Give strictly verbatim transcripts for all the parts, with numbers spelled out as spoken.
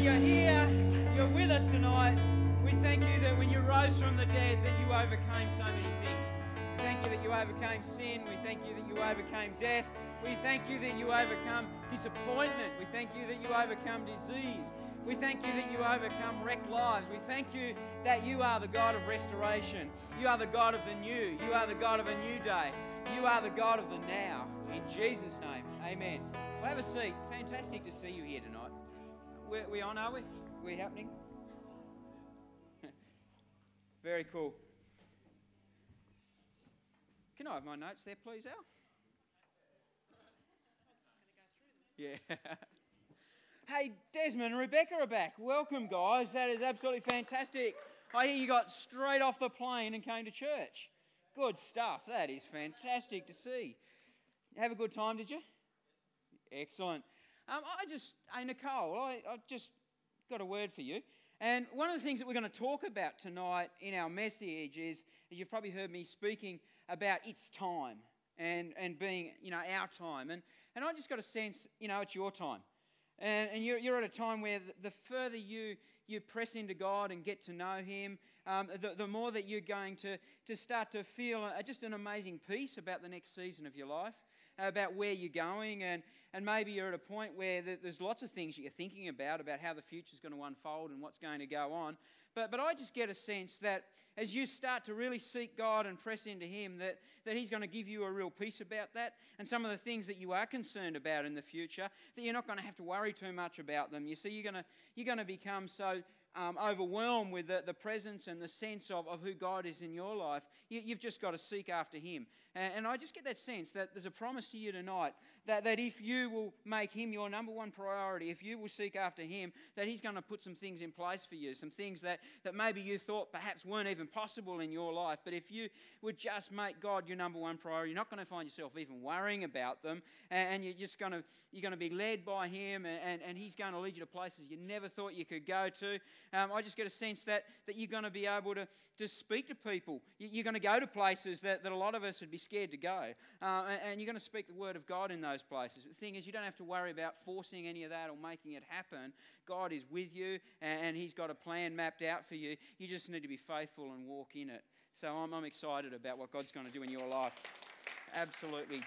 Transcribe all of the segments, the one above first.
you're here, you're with us tonight. We thank you that when you rose from the dead, that you overcame so many things. We thank you that you overcame sin. We thank you that you overcame death. We thank you that you overcome disappointment. We thank you that you overcome disease. We thank you that you overcome wrecked lives. We thank you that you are the God of restoration. You are the God of the new. You are the God of a new day. You are the God of the now. In Jesus' name, amen. Well, have a seat. Fantastic to see you here tonight. We're, we on, are we? We're happening? Very cool. Can I have my notes there, please, Al? Yeah. Hey, Desmond and Rebecca are back. Welcome, guys. That is absolutely fantastic. I hear you got straight off the plane and came to church. Good stuff. That is fantastic to see. Have a good time, did you? Excellent. Um, I just, hey, Nicole, I, I just got a word for you. And one of the things that we're going to talk about tonight in our message is, as you've probably heard me speaking about it's time and, and being, you know, our time. And, and I just got a sense, you know, it's your time. And, and you're, you're at a time where the further you, you press into God and get to know Him, um, the, the more that you're going to, to start to feel a, just an amazing peace about the next season of your life, about where you're going. And, and maybe you're at a point where there's lots of things that you're thinking about, about how the future's going to unfold and what's going to go on. But, but I just get a sense that as you start to really seek God and press into Him, that, that He's going to give you a real peace about that. And some of the things that you are concerned about in the future, that you're not going to have to worry too much about them. You see, you're going to, you're going to become so um, overwhelmed with the, the presence and the sense of, of who God is in your life. You, you've just got to seek after Him. And, and I just get that sense that there's a promise to you tonight that, that if you will make Him your number one priority, if you will seek after Him, that He's going to put some things in place for you, some things that, that maybe you thought perhaps weren't even possible in your life. But if you would just make God your number one priority, you're not going to find yourself even worrying about them, and, and you're just going to you're going to be led by Him, and, and, and He's going to lead you to places you never thought you could go to. Um, I just get a sense that, that you're going to be able to, to speak to people. You're going to go to places that, that a lot of us would be scared to go, uh, and, and you're going to speak the word of God in those places. The thing is, you don't have to worry about forcing any of that or making it happen. God is with you, and, and He's got a plan mapped out for you. You just need to be faithful and walk in it. So I'm, I'm excited about what God's going to do in your life. Absolutely.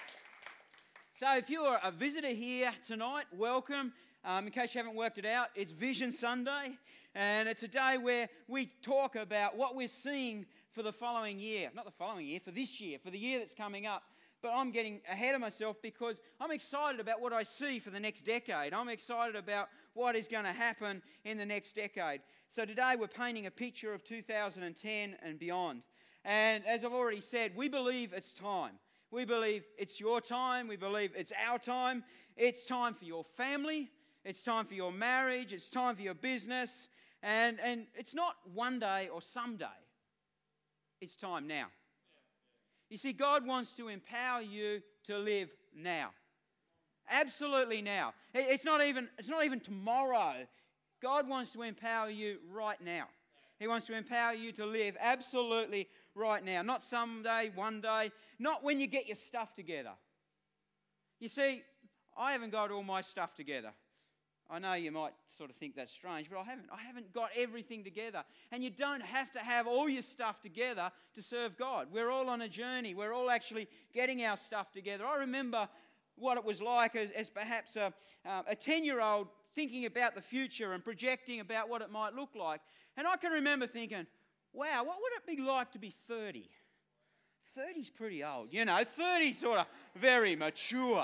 So if you're a visitor here tonight, welcome. Um, in case you haven't worked it out, it's Vision Sunday, and it's a day where we talk about what we're seeing for the following year. Not the following year, for this year, for the year that's coming up. But I'm getting ahead of myself because I'm excited about what I see for the next decade. I'm excited about what is going to happen in the next decade. So today we're painting a picture of two thousand ten and beyond. And as I've already said, we believe it's time. We believe it's your time. We believe it's our time. It's time for your family. It's time for your marriage. It's time for your business. And, and it's not one day or someday. It's time now. You see, God wants to empower you to live now. Absolutely now. It's not even, it's not even tomorrow. God wants to empower you right now. He wants to empower you to live absolutely right now. Not someday, one day. Not when you get your stuff together. You see, I haven't got all my stuff together. I know you might sort of think that's strange, but I haven't. I haven't got everything together. And you don't have to have all your stuff together to serve God. We're all on a journey. We're all actually getting our stuff together. I remember what it was like as, as perhaps a, uh, a ten-year-old thinking about the future and projecting about what it might look like. And I can remember thinking, wow, what would it be like to be thirty? thirty's pretty old. You know, thirty's sort of very mature.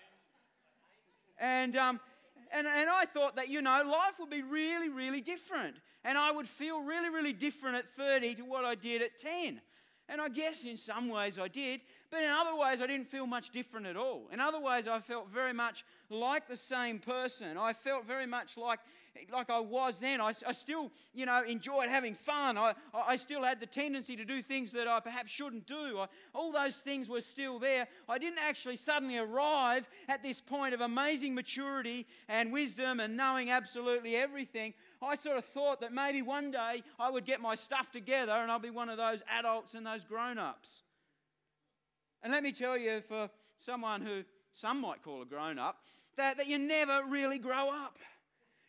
And... um. And, and I thought that, you know, life would be really, really different. And I would feel really, really different at thirty to what I did at ten. And I guess in some ways I did, but in other ways I didn't feel much different at all. In other ways I felt very much like the same person. I felt very much like, like I was then. I, I still, you know, enjoyed having fun. I, I still had the tendency to do things that I perhaps shouldn't do. I, all those things were still there. I didn't actually suddenly arrive at this point of amazing maturity and wisdom and knowing absolutely everything. I sort of thought that maybe one day I would get my stuff together and I'll be one of those adults and those grown-ups. And let me tell you, for someone who some might call a grown-up, that, that you never really grow up.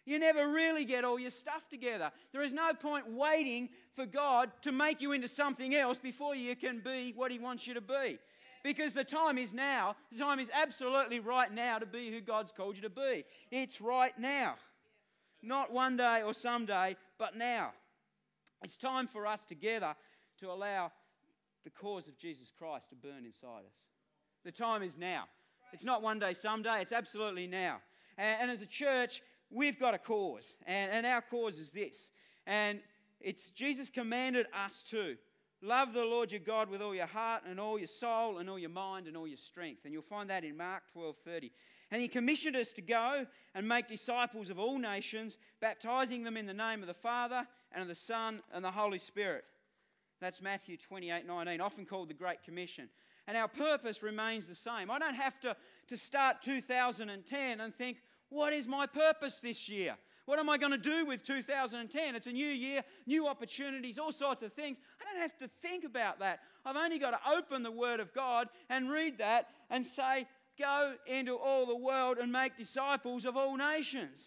You never really get all your stuff together. There is no point waiting for God to make you into something else before you can be what He wants you to be. Because the time is now. The time is absolutely right now to be who God's called you to be. It's right now. Not one day or someday, but now. It's time for us together to allow the cause of Jesus Christ to burn inside us. The time is now. It's not one day, someday. It's absolutely now. And, and as a church, we've got a cause. And, and our cause is this. And it's Jesus commanded us to love the Lord your God with all your heart and all your soul and all your mind and all your strength. And you'll find that in Mark twelve thirty. And He commissioned us to go and make disciples of all nations, baptizing them in the name of the Father and of the Son and the Holy Spirit. That's Matthew twenty-eight nineteen, often called the Great Commission. And our purpose remains the same. I don't have to, to start two thousand ten and think, what is my purpose this year? What am I going to do with two thousand ten? It's a new year, new opportunities, all sorts of things. I don't have to think about that. I've only got to open the Word of God and read that and say, go into all the world and make disciples of all nations.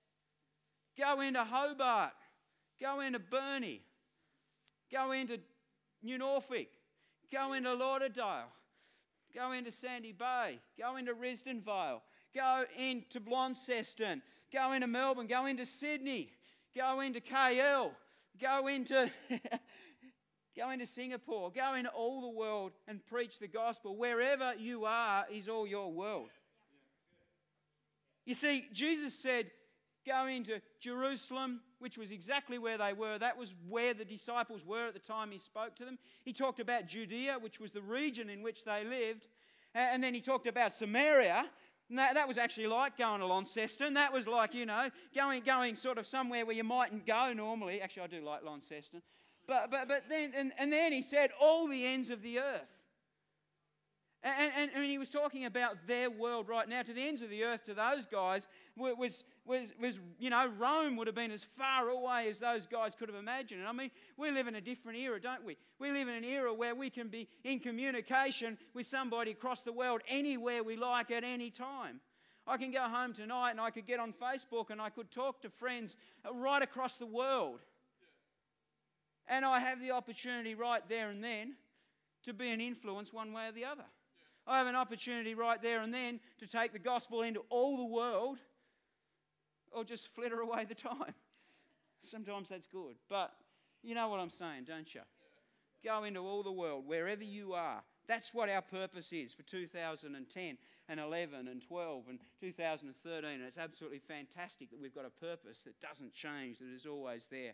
Go into Hobart. Go into Burnie. Go into New Norfolk. Go into Lauderdale. Go into Sandy Bay. Go into Risdon Vale. Go into Launceston. Go into Melbourne. Go into Sydney. Go into K L. Go into, go into Singapore. Go into all the world and preach the gospel. Wherever you are is all your world. You see, Jesus said, go into Jerusalem, which was exactly where they were. That was where the disciples were at the time He spoke to them. He talked about Judea, which was the region in which they lived. And then He talked about Samaria. And that, that was actually like going to Launceston. That was like, you know, going going sort of somewhere where you mightn't go normally. Actually, I do like Launceston. But but but then and, and then He said all the ends of the earth. And, and, and He was talking about their world right now. To the ends of the earth, to those guys, was, was, was, you know, Rome would have been as far away as those guys could have imagined. I mean, we live in a different era, don't we? We live in an era where we can be in communication with somebody across the world anywhere we like at any time. I can go home tonight and I could get on Facebook and I could talk to friends right across the world. And I have the opportunity right there and then to be an influence one way or the other. I have an opportunity right there and then to take the gospel into all the world or just flitter away the time. Sometimes that's good. But you know what I'm saying, don't you? Go into all the world, wherever you are. That's what our purpose is for two thousand ten and eleven and twelve and two thousand thirteen. And it's absolutely fantastic that we've got a purpose that doesn't change, that is always there.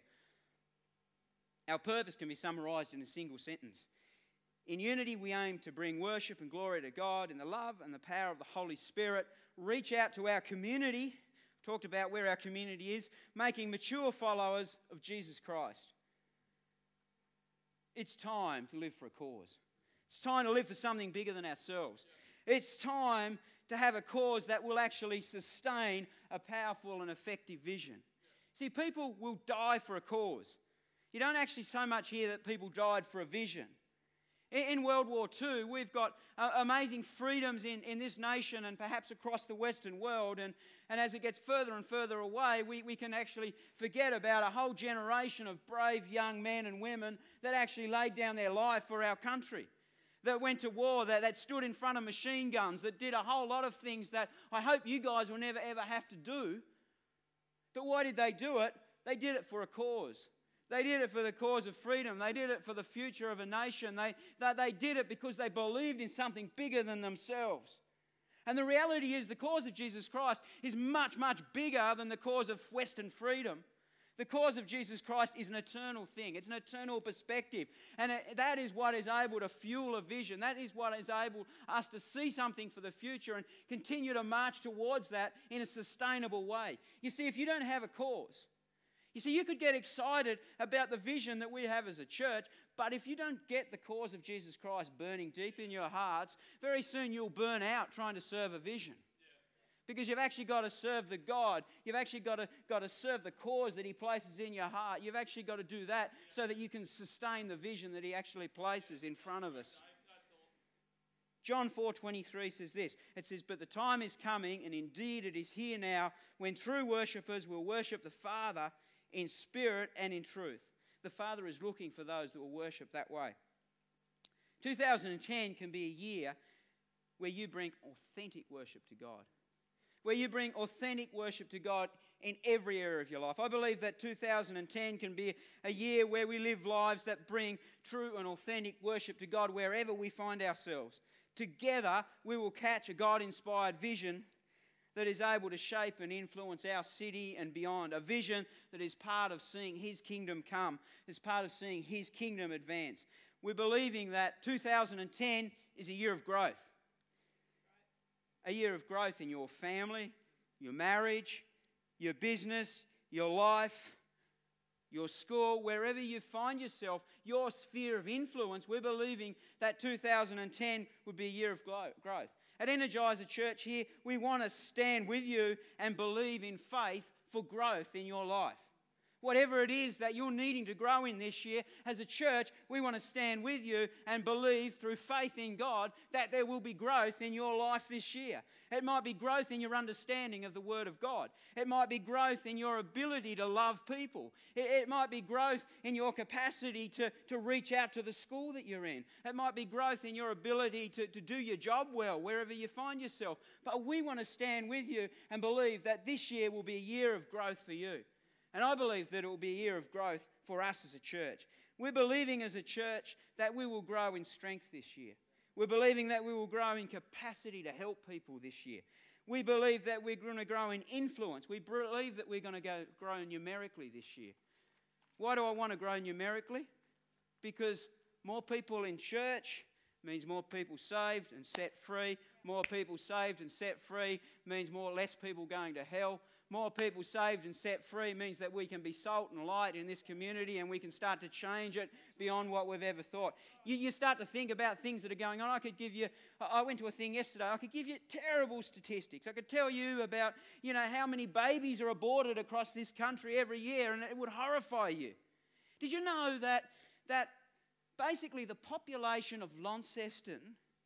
Our purpose can be summarised in a single sentence. In unity, we aim to bring worship and glory to God in the love and the power of the Holy Spirit. Reach out to our community. I've talked about where our community is, making mature followers of Jesus Christ. It's time to live for a cause. It's time to live for something bigger than ourselves. It's time to have a cause that will actually sustain a powerful and effective vision. See, people will die for a cause. You don't actually so much hear that people died for a vision. In World War Two, we've got uh, amazing freedoms in, in this nation and perhaps across the Western world. And, and as it gets further and further away, we, we can actually forget about a whole generation of brave young men and women that actually laid down their life for our country, that went to war, that, that stood in front of machine guns, that did a whole lot of things that I hope you guys will never ever have to do. But why did they do it? They did it for a cause. They did it for the cause of freedom. They did it for the future of a nation. They, they, they did it because they believed in something bigger than themselves. And the reality is the cause of Jesus Christ is much, much bigger than the cause of Western freedom. The cause of Jesus Christ is an eternal thing. It's an eternal perspective. And it, that is what is able to fuel a vision. That is what is able us to see something for the future and continue to march towards that in a sustainable way. You see, if you don't have a cause, you see, you could get excited about the vision that we have as a church, but if you don't get the cause of Jesus Christ burning deep in your hearts, very soon you'll burn out trying to serve a vision. Because you've actually got to serve the God. You've actually got to, got to serve the cause that He places in your heart. You've actually got to do that so that you can sustain the vision that He actually places in front of us. John four twenty-three says this. It says, "But the time is coming, and indeed it is here now, when true worshippers will worship the Father in spirit and in truth." The Father is looking for those that will worship that way. two thousand ten can be a year where you bring authentic worship to God. Where you bring authentic worship to God in every area of your life. I believe that two thousand ten can be a year where we live lives that bring true and authentic worship to God wherever we find ourselves. Together, we will catch a God-inspired vision that is able to shape and influence our city and beyond. A vision that is part of seeing His kingdom come, is part of seeing His kingdom advance. We're believing that two thousand ten is a year of growth. A year of growth in your family, your marriage, your business, your life, your school, wherever you find yourself, your sphere of influence. We're believing that two thousand ten would be a year of growth. At Energizer Church here, we want to stand with you and believe in faith for growth in your life. Whatever it is that you're needing to grow in this year, as a church, we want to stand with you and believe through faith in God that there will be growth in your life this year. It might be growth in your understanding of the Word of God. It might be growth in your ability to love people. It, it might be growth in your capacity to, to reach out to the school that you're in. It might be growth in your ability to, to do your job well wherever you find yourself. But we want to stand with you and believe that this year will be a year of growth for you. And I believe that it will be a year of growth for us as a church. We're believing as a church that we will grow in strength this year. We're believing that we will grow in capacity to help people this year. We believe that we're going to grow in influence. We believe that we're going to go, grow numerically this year. Why do I want to grow numerically? Because more people in church means more people saved and set free. More people saved and set free means more less people going to hell. More people saved and set free means that we can be salt and light in this community, and we can start to change it beyond what we've ever thought. You, you start to think about things that are going on. I could give you, I went to a thing yesterday, I could give you terrible statistics. I could tell you about, you know, how many babies are aborted across this country every year, and it would horrify you. Did you know that, that basically the population of Launceston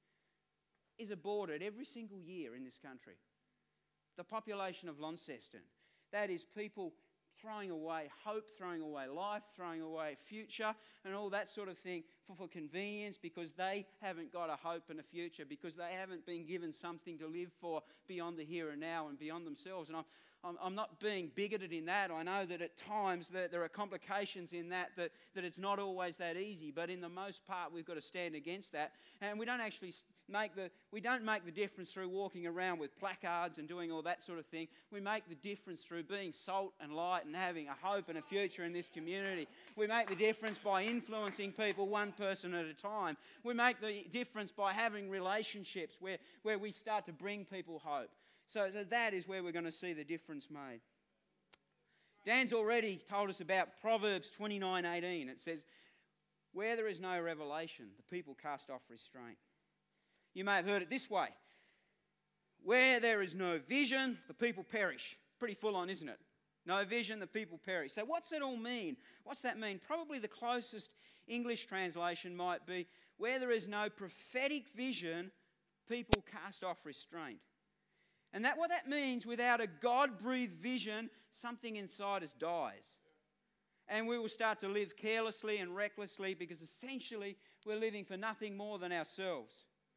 is aborted every single year in this country? The population of Launceston. That is people throwing away hope, throwing away life, throwing away future and all that sort of thing for, for convenience, because they haven't got a hope and a future, because they haven't been given something to live for beyond the here and now and beyond themselves. And I'm, I'm, I'm not being bigoted in that. I know that at times that there are complications in that, that, that it's not always that easy, but in the most part we've got to stand against that. And we don't actually make the, we don't make the difference through walking around with placards and doing all that sort of thing. We make the difference through being salt and light and having a hope and a future in this community. We make the difference by influencing people one person at a time. We make the difference by having relationships where, where we start to bring people hope. So, so that is where we're going to see the difference made. Dan's already told us about Proverbs twenty-nine eighteen. It says, "Where there is no revelation, the people cast off restraint." You may have heard it this way: "Where there is no vision, the people perish." Pretty full on, isn't it? No vision, the people perish. So what's it all mean? What's that mean? Probably the closest English translation might be, "Where there is no prophetic vision, people cast off restraint." And that what that means, without a God-breathed vision, something inside us dies. And we will start to live carelessly and recklessly, because essentially we're living for nothing more than ourselves.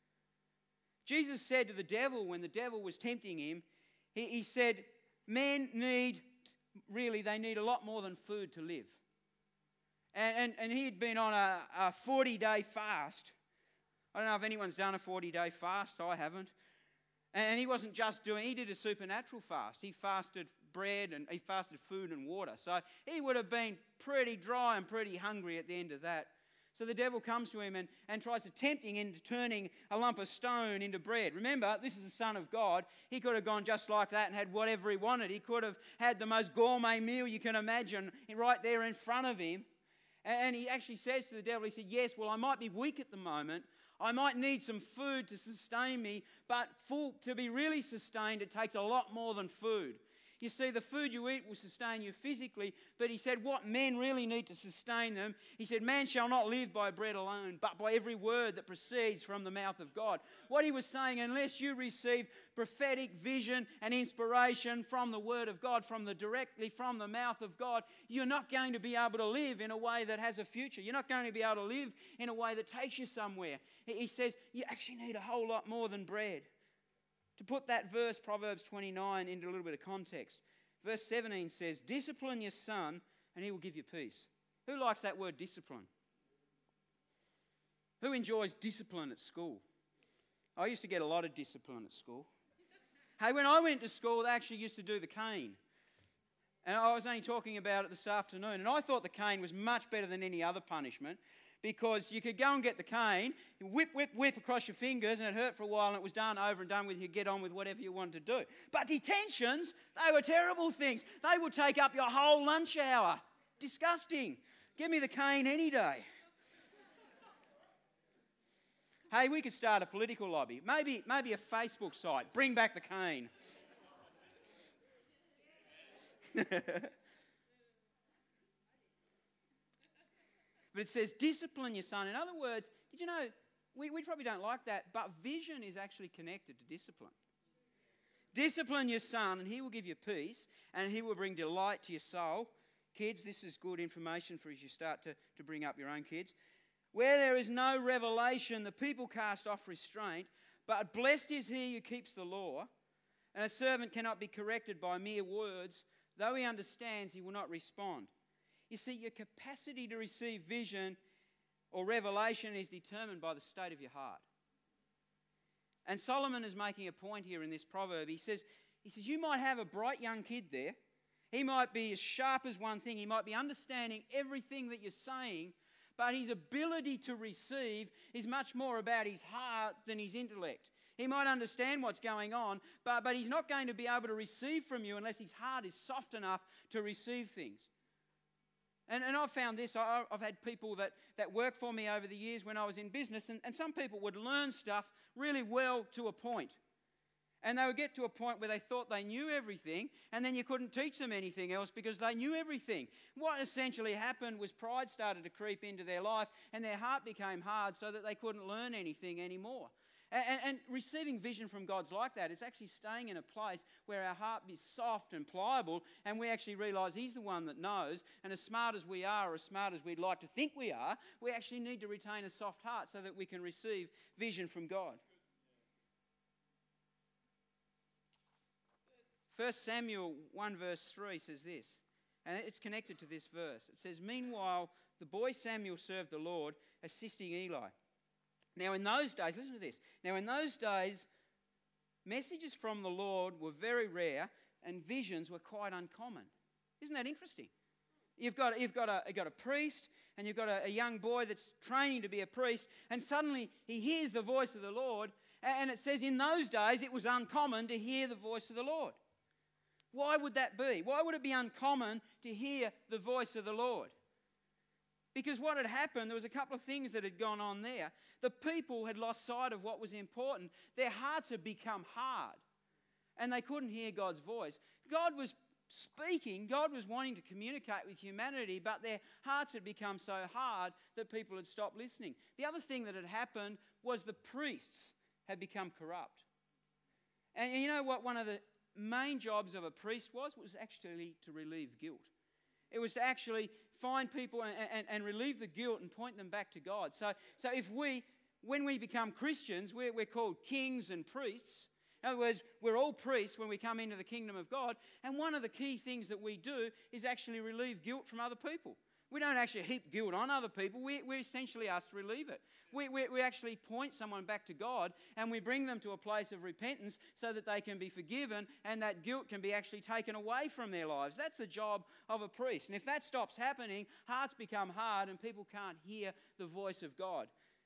Jesus said to the devil, when the devil was tempting him, he, he said, men need, really, they need a lot more than food to live. And, and, and he had been on a, a forty-day fast. I don't know if anyone's done a forty-day fast. I haven't. And he wasn't just doing, he did a supernatural fast. He fasted bread and he fasted food and water. So he would have been pretty dry and pretty hungry at the end of that. So the devil comes to him and, and tries to tempt him into turning a lump of stone into bread. Remember, this is the Son of God. He could have gone just like that and had whatever he wanted. He could have had the most gourmet meal you can imagine right there in front of him. And he actually says to the devil, he said, yes, well, I might be weak at the moment. I might need some food to sustain me, but full, to be really sustained, it takes a lot more than food. You see, the food you eat will sustain you physically, but he said what men really need to sustain them, he said, man shall not live by bread alone, but by every word that proceeds from the mouth of God. What he was saying, unless you receive prophetic vision and inspiration from the word of God, from the directly from the mouth of God, you're not going to be able to live in a way that has a future. You're not going to be able to live in a way that takes you somewhere. He says you actually need a whole lot more than bread. To put that verse, Proverbs twenty-nine, into a little bit of context, verse seventeen says, discipline your son and he will give you peace. Who likes that word discipline? Who enjoys discipline at school? I used to get a lot of discipline at school. Hey, when I went to school, they actually used to do the cane. And I was only talking about it this afternoon, and I thought the cane was much better than any other punishment, because you could go and get the cane, whip, whip, whip across your fingers, and it hurt for a while, and it was done, over and done with. You get on with whatever you wanted to do. But detentions, they were terrible things. They would take up your whole lunch hour. Disgusting. Give me the cane any day. Hey, we could start a political lobby. Maybe, maybe a Facebook site. Bring back the cane. But it says, discipline your son. In other words, did you know, we, we probably don't like that, but vision is actually connected to discipline. Discipline your son and he will give you peace and he will bring delight to your soul. Kids, this is good information for as you start to, to bring up your own kids. Where there is no revelation, the people cast off restraint, but blessed is he who keeps the law, and a servant cannot be corrected by mere words. Though he understands, he will not respond. You see, your capacity to receive vision or revelation is determined by the state of your heart. And Solomon is making a point here in this proverb. He says, he says, you might have a bright young kid there. He might be as sharp as one thing. He might be understanding everything that you're saying, but his ability to receive is much more about his heart than his intellect. He might understand what's going on, but, but he's not going to be able to receive from you unless his heart is soft enough to receive things. And, and I've found this. I, I've had people that, that work for me over the years when I was in business, and, and some people would learn stuff really well to a point. And they would get to a point where they thought they knew everything, and then you couldn't teach them anything else because they knew everything. What essentially happened was pride started to creep into their life, and their heart became hard so that they couldn't learn anything anymore. And, and receiving vision from God's like that. It's actually staying in a place where our heart is soft and pliable, and we actually realise He's the one that knows. And as smart as we are, or as smart as we'd like to think we are, we actually need to retain a soft heart so that we can receive vision from God. First Samuel one verse three says this, and it's connected to this verse. It says, meanwhile, the boy Samuel served the Lord, assisting Eli. Now in those days, listen to this. Now in those days, messages from the Lord were very rare and visions were quite uncommon. Isn't that interesting? You've got, you've got, a, you've got a priest and you've got a, a young boy that's training to be a priest, and suddenly he hears the voice of the Lord, and it says in those days it was uncommon to hear the voice of the Lord. Why would that be? Why would it be uncommon to hear the voice of the Lord? Because what had happened, there was a couple of things that had gone on there. The people had lost sight of what was important. Their hearts had become hard, and they couldn't hear God's voice. God was speaking, God was wanting to communicate with humanity, but their hearts had become so hard that people had stopped listening. The other thing that had happened was the priests had become corrupt. And you know what one of the main jobs of a priest was? Was actually to relieve guilt. It was to actually find people and, and, and relieve the guilt and point them back to God. So, so if we, when we become Christians, we're, we're called kings and priests. In other words, we're all priests when we come into the kingdom of God. And one of the key things that we do is actually relieve guilt from other people. We don't actually heap guilt on other people. We, we're essentially asked to relieve it. We, we, we actually point someone back to God, and we bring them to a place of repentance so that they can be forgiven and that guilt can be actually taken away from their lives. That's the job of a priest. And if that stops happening, hearts become hard and people can't hear the voice of God.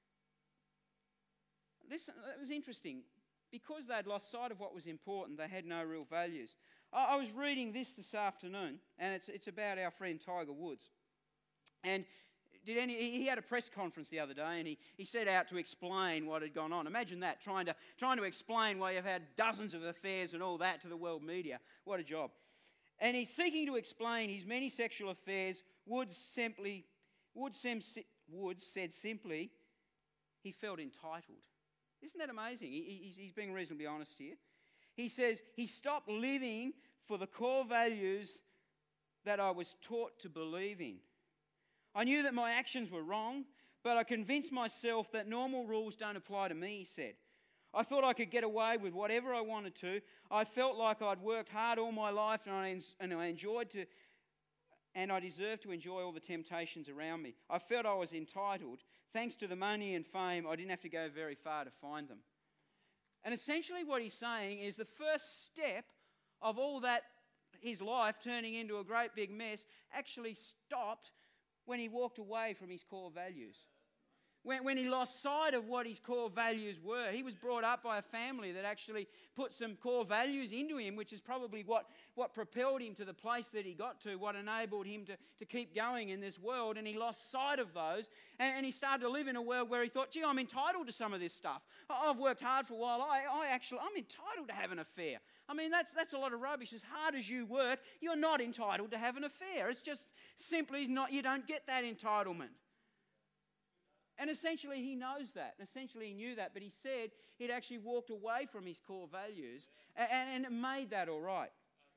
Listen, it was interesting. Because they'd lost sight of what was important, they had no real values. I, I was reading this this afternoon, and it's, it's about our friend Tiger Woods. And did any, he had a press conference the other day, and he, he set out to explain what had gone on. Imagine that, trying to, trying to explain why you've had dozens of affairs and all that to the world media. What a job. And he's seeking to explain his many sexual affairs. Wood simply, Wood, sem, Wood said simply, he felt entitled. Isn't that amazing? He, he's, he's being reasonably honest here. He says he stopped living for the core values that I was taught to believe in. I knew that my actions were wrong, but I convinced myself that normal rules don't apply to me, he said. I thought I could get away with whatever I wanted to. I felt like I'd worked hard all my life and I, and I enjoyed to, and I deserved to enjoy all the temptations around me. I felt I was entitled. Thanks to the money and fame, I didn't have to go very far to find them. And essentially what he's saying is the first step of all that, his life turning into a great big mess, actually stopped when he walked away from his core values. When, when he lost sight of what his core values were. He was brought up by a family that actually put some core values into him, which is probably what, what propelled him to the place that he got to, what enabled him to, to keep going in this world. And he lost sight of those, and, and he started to live in a world where he thought, gee, I'm entitled to some of this stuff. I've worked hard for a while. I, I actually, I'm entitled to have an affair. I mean, that's, that's a lot of rubbish. As hard as you work, you're not entitled to have an affair. It's just simply not, you don't get that entitlement. And essentially he knows that. Essentially he knew that. But he said he'd actually walked away from his core values and, and it made that all right.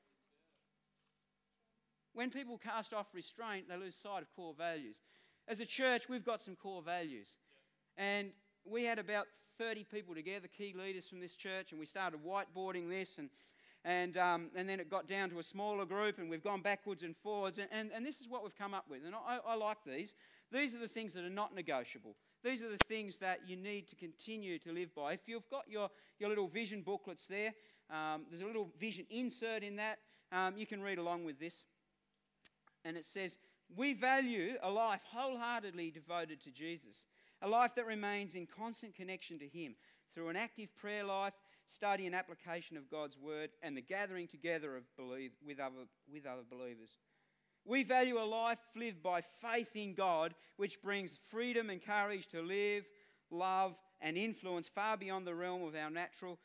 When people cast off restraint, they lose sight of core values. As a church, we've got some core values. And we had about thirty people together, key leaders from this church, and we started whiteboarding this. And and um, and then it got down to a smaller group, and we've gone backwards and forwards. And, and, and this is what we've come up with. And I, I like these. These are the things that are not negotiable. These are the things that you need to continue to live by. If you've got your, your little vision booklets there, um, there's a little vision insert in that. Um, you can read along with this. And it says, we value a life wholeheartedly devoted to Jesus, a life that remains in constant connection to him through an active prayer life, study and application of God's word, and the gathering together of believe, with, other, with other believers. We value a life lived by faith in God, which brings freedom and courage to live, love, and influence far beyond the realm of our natural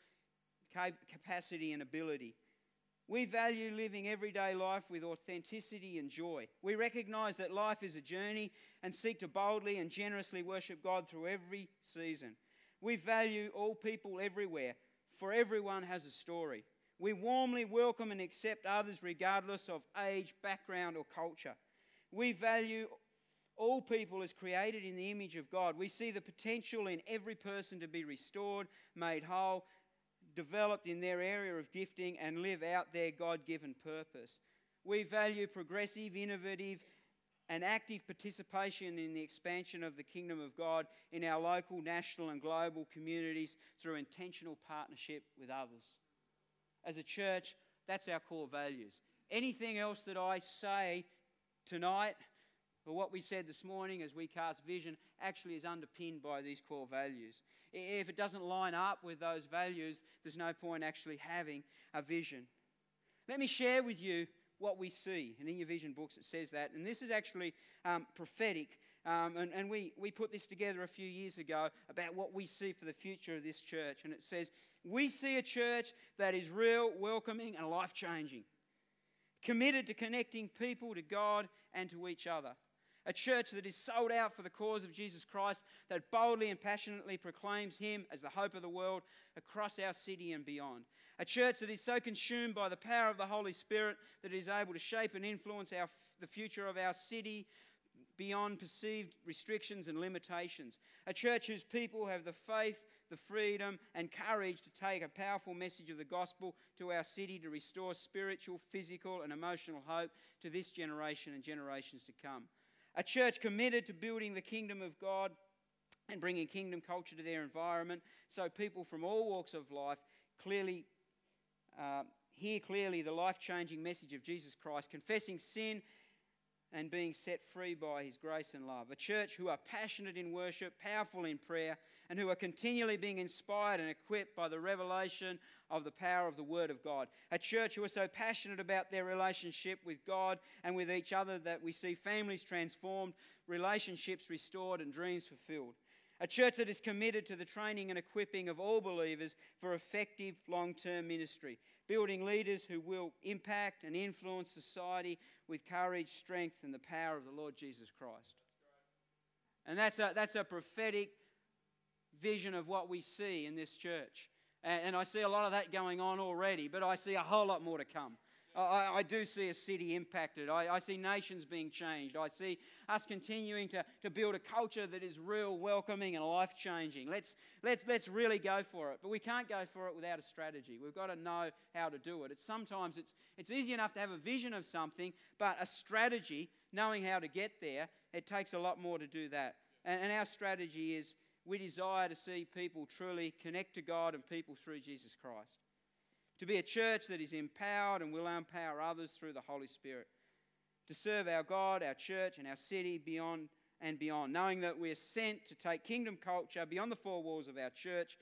capacity and ability. We value living everyday life with authenticity and joy. We recognise that life is a journey and seek to boldly and generously worship God through every season. We value all people everywhere, for everyone has a story. We warmly welcome and accept others regardless of age, background or culture. We value all people as created in the image of God. We see the potential in every person to be restored, made whole, developed in their area of gifting and live out their God-given purpose. We value progressive, innovative and active participation in the expansion of the kingdom of God in our local, national and global communities through intentional partnership with others. As a church, that's our core values. Anything else that I say tonight, or what we said this morning as we cast vision, actually is underpinned by these core values. If it doesn't line up with those values, there's no point actually having a vision. Let me share with you what we see. And in your vision books it says that. And this is actually um, prophetic. Um, and and we, we put this together a few years ago about what we see for the future of this church. And it says, we see a church that is real, welcoming and life-changing. Committed to connecting people to God and to each other. A church that is sold out for the cause of Jesus Christ, that boldly and passionately proclaims him as the hope of the world across our city and beyond. A church that is so consumed by the power of the Holy Spirit that it is able to shape and influence our, the future of our city beyond perceived restrictions and limitations. A church whose people have the faith, the freedom and courage to take a powerful message of the gospel to our city to restore spiritual, physical and emotional hope to this generation and generations to come. A church committed to building the kingdom of God and bringing kingdom culture to their environment so people from all walks of life clearly uh, hear clearly the life-changing message of Jesus Christ, confessing sin and being set free by his grace and love. A church who are passionate in worship, powerful in prayer, and who are continually being inspired and equipped by the revelation of the power of the Word of God. A church who are so passionate about their relationship with God and with each other that we see families transformed, relationships restored, and dreams fulfilled. A church that is committed to the training and equipping of all believers for effective long-term ministry, building leaders who will impact and influence society with courage, strength, and the power of the Lord Jesus Christ. And that's a, that's a prophetic vision of what we see in this church. And, and I see a lot of that going on already, but I see a whole lot more to come. I, I do see a city impacted. I, I see nations being changed. I see us continuing to, to build a culture that is real, welcoming, and life-changing. Let's, let's, let's really go for it. But we can't go for it without a strategy. We've got to know how to do it. It's sometimes it's, it's easy enough to have a vision of something, but a strategy, knowing how to get there, it takes a lot more to do that. And, and our strategy is we desire to see people truly connect to God and people through Jesus Christ. To be a church that is empowered and will empower others through the Holy Spirit. To serve our God, our church, and our city beyond and beyond. Knowing that we are sent to take kingdom culture beyond the four walls of our church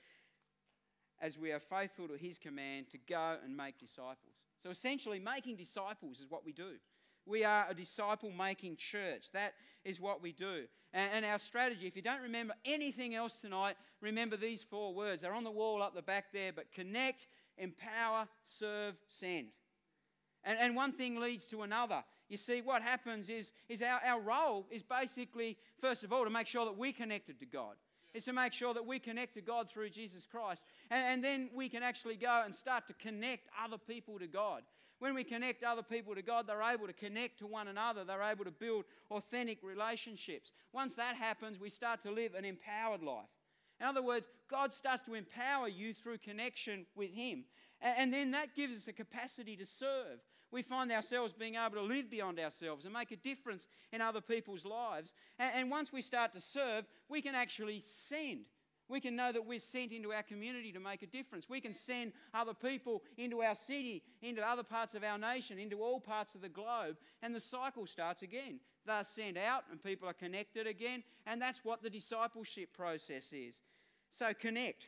as we are faithful to His command to go and make disciples. So essentially, making disciples is what we do. We are a disciple-making church. That is what we do. And, and our strategy, if you don't remember anything else tonight, remember these four words. They're on the wall up the back there, but connect, empower, serve, send. And, and one thing leads to another. You see, what happens is, is our, our role is basically, first of all, to make sure that we're connected to God. It's to make sure that we connect to God through Jesus Christ. And, and then we can actually go and start to connect other people to God. When we connect other people to God, they're able to connect to one another. They're able to build authentic relationships. Once that happens, we start to live an empowered life. In other words, God starts to empower you through connection with Him. And then that gives us a capacity to serve. We find ourselves being able to live beyond ourselves and make a difference in other people's lives. And once we start to serve, we can actually send. We can know that we're sent into our community to make a difference. We can send other people into our city, into other parts of our nation, into all parts of the globe, and the cycle starts again. They're sent out and people are connected again, and that's what the discipleship process is. So connect.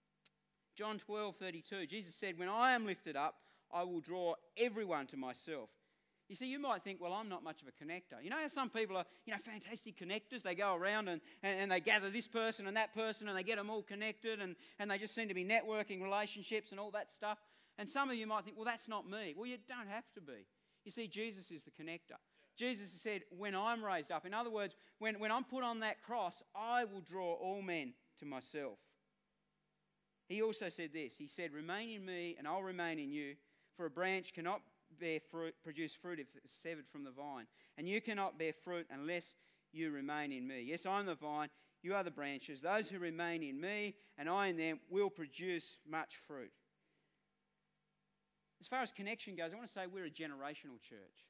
John twelve thirty-two, Jesus said, "When I am lifted up, I will draw everyone to myself." You see, you might think, well, I'm not much of a connector. You know how some people are, you know, fantastic connectors? They go around and, and, and they gather this person and that person and they get them all connected and, and they just seem to be networking relationships and all that stuff. And some of you might think, well, that's not me. Well, you don't have to be. You see, Jesus is the connector. Jesus said, when I'm raised up. In other words, when, when I'm put on that cross, I will draw all men to myself. He also said this. He said, "Remain in me and I'll remain in you, for a branch cannot bear fruit, produce fruit if it's severed from the vine. And you cannot bear fruit unless you remain in me. Yes, I'm the vine, you are the branches. Those who remain in me and I in them will produce much fruit." As far as connection goes, I want to say we're a generational church.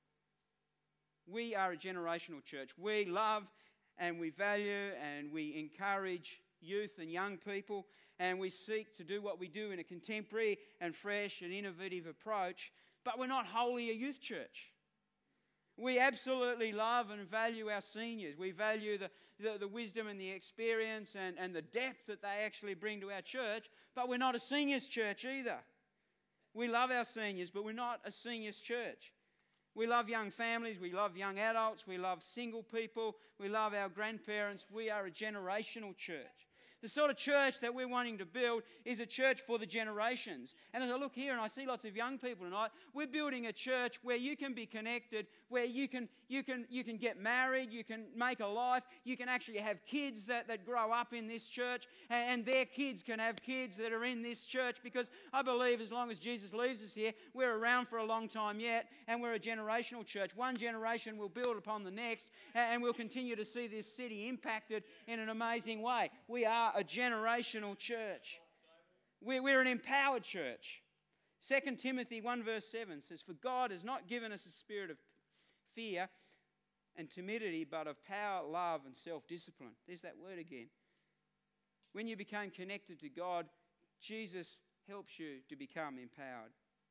We are a generational church. We love and we value and we encourage youth and young people, and we seek to do what we do in a contemporary and fresh and innovative approach. But we're not wholly a youth church. We absolutely love and value our seniors. We value the, the, the wisdom and the experience and, and the depth that they actually bring to our church, but we're not a seniors church either. We love our seniors, but we're not a seniors church. We love young families, we love young adults, we love single people, we love our grandparents. We are a generational church. The sort of church that we're wanting to build is a church for the generations. And as I look here and I see lots of young people tonight, we're building a church where you can be connected, where you can you can you can get married, you can make a life, you can actually have kids that, that grow up in this church, and, and their kids can have kids that are in this church, because I believe as long as Jesus leaves us here, we're around for a long time yet, and we're a generational church. One generation will build upon the next, and we'll continue to see this city impacted in an amazing way. We are a generational church. We're an empowered church. Second Timothy one verse seven says, "For God has not given us a spirit of fear and timidity, but of power, love, and self-discipline." There's that word again. When you become connected to God, Jesus helps you to become empowered.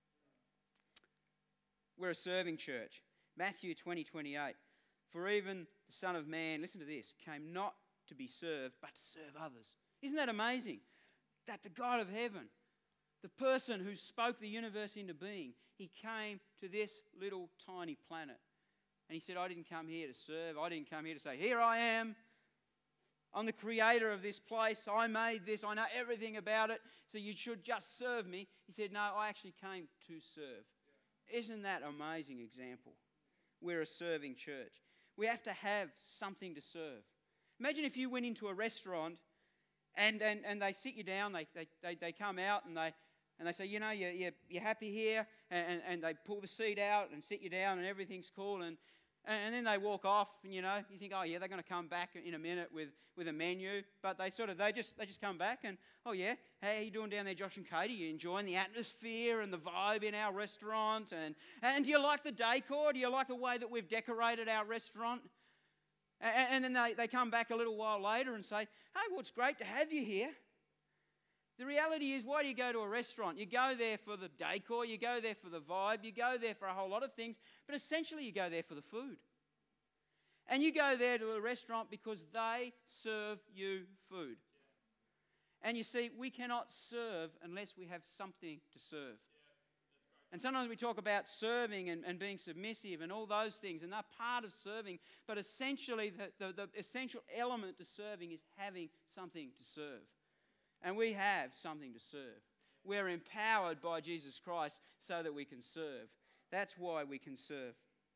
We're a serving church. Matthew twenty twenty-eight. "For even the Son of Man," listen to this, "came not to be served, but to serve others." Isn't that amazing? That the God of heaven, the person who spoke the universe into being, He came to this little tiny planet. And He said, "I didn't come here to serve. I didn't come here to say, 'Here I am.' I'm the creator of this place. I made this. I know everything about it. So you should just serve me. He said, no, I actually came to serve. Isn't that an amazing example? We're a serving church. We have to have something to serve. Imagine if you went into a restaurant and, and, and they sit you down, they, they, they, they come out and they and they say, you know, you're, you're, you're happy here, and, and, and they pull the seat out and sit you down and everything's cool, and, and then they walk off, and you know, you think, oh yeah, they're going to come back in a minute with, with a menu, but they sort of, they just they just come back and, oh yeah, hey, how you doing down there, Josh and Katie? You enjoying the atmosphere and the vibe in our restaurant? And, and do you like the decor? Do you like the way that we've decorated our restaurant? And, and then they, they come back a little while later and say, hey, well, it's great to have you here. The reality is, why do you go to a restaurant? You go there for the decor, you go there for the vibe, you go there for a whole lot of things, but essentially you go there for the food. And you go there to a restaurant because they serve you food. And you see, we cannot serve unless we have something to serve. And sometimes we talk about serving and, and being submissive and all those things, and they're part of serving, but essentially the, the, the essential element to serving is having something to serve. And we have something to serve. We're empowered by Jesus Christ so that we can serve. That's why we can serve.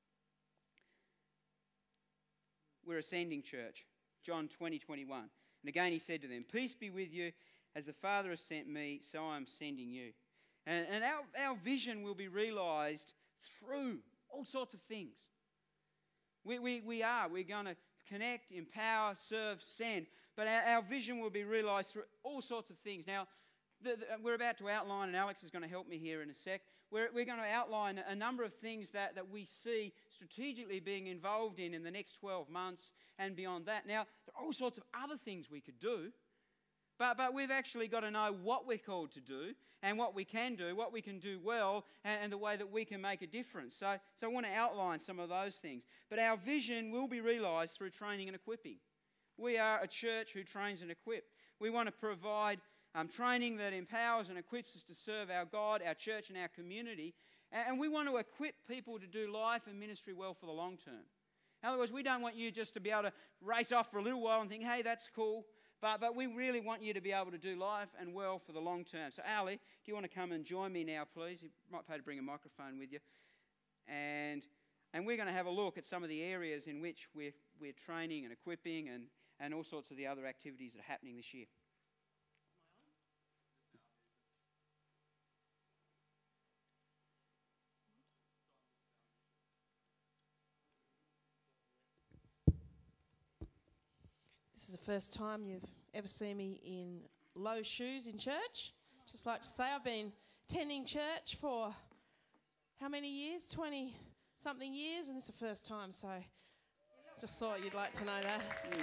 We're a sending church. John twenty, twenty-one. And again he said to them, peace be with you. As the Father has sent me, so I am sending you. And, and our, our vision will be realised through all sorts of things. We, we, we are. We're going to connect, empower, serve, send. But our, our vision will be realised through all sorts of things. Now, the, the, we're about to outline, and Alex is going to help me here in a sec, we're, we're going to outline a number of things that, that we see strategically being involved in in the next twelve months and beyond that. Now, there are all sorts of other things we could do, but, but we've actually got to know what we're called to do and what we can do, what we can do well, and, and the way that we can make a difference. So, so I want to outline some of those things. But our vision will be realised through training and equipping. We are a church who trains and equips. We want to provide um, training that empowers and equips us to serve our God, our church, and our community. And we want to equip people to do life and ministry well for the long term. In other words, we don't want you just to be able to race off for a little while and think, hey, that's cool. But, but we really want you to be able to do life and well for the long term. So, Ali, do you want to come and join me now, please? You might pay to bring a microphone with you. And, and we're going to have a look at some of the areas in which we're, we're training and equipping and and all sorts of the other activities that are happening this year. This is the first time you've ever seen me in low shoes in church. Just like to say, I've been attending church for how many years? twenty-something years, and this is the first time, so just thought you'd like to know that.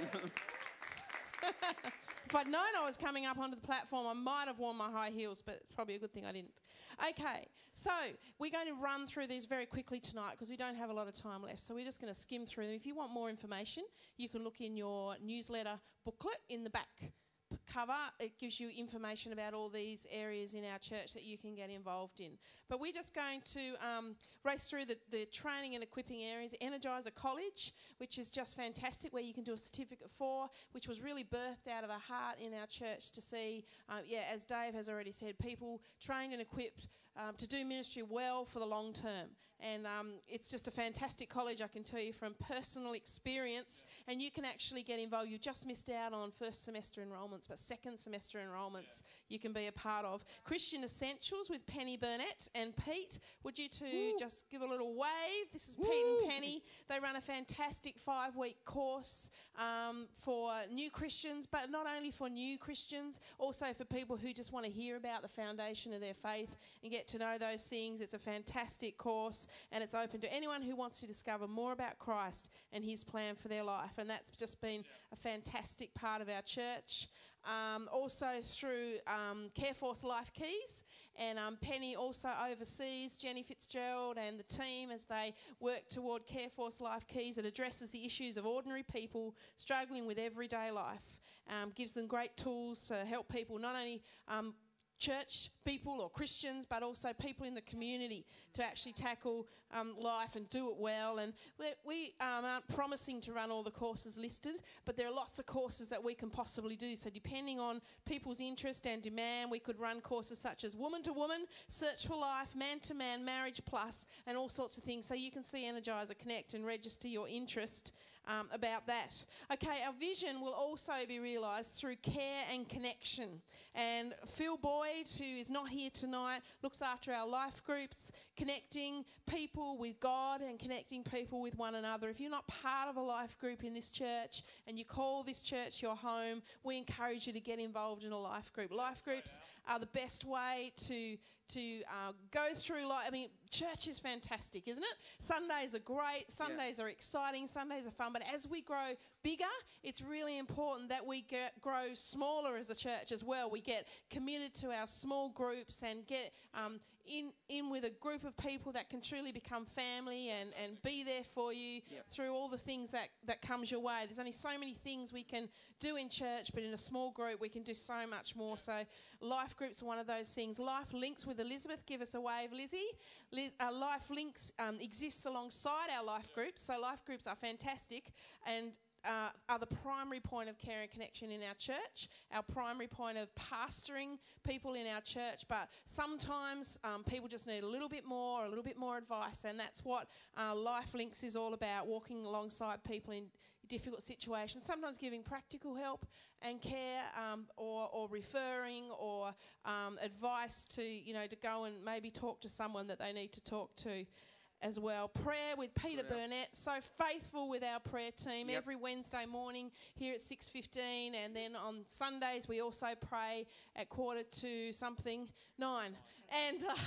If I'd known I was coming up onto the platform, I might have worn my high heels, but it's probably a good thing I didn't. Okay, so we're going to run through these very quickly tonight because we don't have a lot of time left. So we're just going to skim through them. If you want more information, you can look in your newsletter booklet in the back cover. It gives you information about all these areas in our church that you can get involved in. But we're just going to um, race through the, the training and equipping areas. Energizer College, which is just fantastic, where you can do a certificate for, which was really birthed out of a heart in our church to see, uh, yeah, as Dave has already said, people trained and equipped um, to do ministry well for the long term. And um, it's just a fantastic college, I can tell you from personal experience. And you can actually get involved. You just missed out on first semester enrolments, but second semester enrolments you can be a part of. Christian Essentials with Penny Burnett and Pete. Would you two Woo. just give a little wave? This is Woo. Pete and Penny. They run a fantastic five-week course um, for new Christians, but not only for new Christians, also for people who just want to hear about the foundation of their faith and get to know those things. It's a fantastic course. And it's open to anyone who wants to discover more about Christ and his plan for their life. And that's just been a fantastic part of our church. Um, also through um, Careforce Life Keys. And um, Penny also oversees Jenny Fitzgerald and the team as they work toward Careforce Life Keys. It addresses the issues of ordinary people struggling with everyday life. Um, gives them great tools to help people not only um, church people or Christians, but also people in the community to actually tackle um, life and do it well. And we, we um, aren't promising to run all the courses listed, but there are lots of courses that we can possibly do. So depending on people's interest and demand, we could run courses such as Woman to Woman, Search for Life, Man to Man, Marriage Plus, and all sorts of things. So you can see Energizer Connect and register your interest Um, about that. Okay, our vision will also be realised through care and connection. And Phil Boyd, who is not here tonight, looks after our life groups, connecting people with God and connecting people with one another. If you're not part of a life group in this church and you call this church your home, we encourage you to get involved in a life group. Life groups are the best way to to uh, go through life. I mean, church is fantastic, isn't it? Sundays are great. Sundays yeah. are exciting. Sundays are fun. But as we grow bigger, it's really important that we get, grow smaller as a church as well. We get committed to our small groups and get um, in in with a group of people that can truly become family and, and be there for you yep. through all the things that, that comes your way. There's only so many things we can do in church, but in a small group we can do so much more. So life groups are one of those things. Life Links with Elizabeth, give us a wave, Lizzie. Liz, uh, Life Links um, exists alongside our life groups, so life groups are fantastic and Uh, are the primary point of care and connection in our church, our primary point of pastoring people in our church. But sometimes um, people just need a little bit more, a little bit more advice, and that's what uh, Life Links is all about, walking alongside people in difficult situations, sometimes giving practical help and care um, or, or referring or um, advice to, you know, to go and maybe talk to someone that they need to talk to as well. Prayer with Peter prayer. Burnett, so faithful with our prayer team yep. every Wednesday morning here at six fifteen, and then on Sundays we also pray at quarter to something, nine. And uh,